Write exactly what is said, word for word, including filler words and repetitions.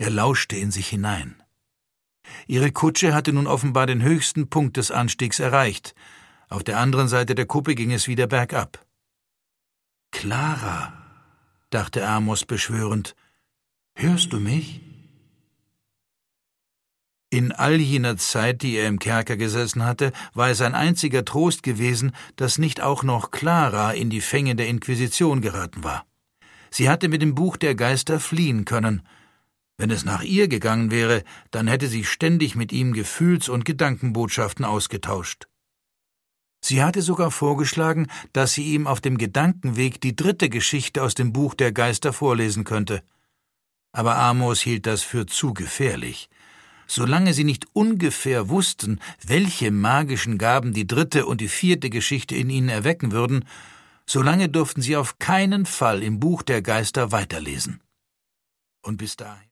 Er lauschte in sich hinein. Ihre Kutsche hatte nun offenbar den höchsten Punkt des Anstiegs erreicht. Auf der anderen Seite der Kuppe ging es wieder bergab. »Clara«, dachte Amos beschwörend, »hörst du mich?« In all jener Zeit, die er im Kerker gesessen hatte, war es ein einziger Trost gewesen, dass nicht auch noch Clara in die Fänge der Inquisition geraten war. Sie hatte mit dem Buch der Geister fliehen können. Wenn es nach ihr gegangen wäre, dann hätte sie ständig mit ihm Gefühls- und Gedankenbotschaften ausgetauscht. Sie hatte sogar vorgeschlagen, dass sie ihm auf dem Gedankenweg die dritte Geschichte aus dem Buch der Geister vorlesen könnte. Aber Amos hielt das für zu gefährlich. Solange sie nicht ungefähr wussten, welche magischen Gaben die dritte und die vierte Geschichte in ihnen erwecken würden, solange durften sie auf keinen Fall im Buch der Geister weiterlesen. Und bis dahin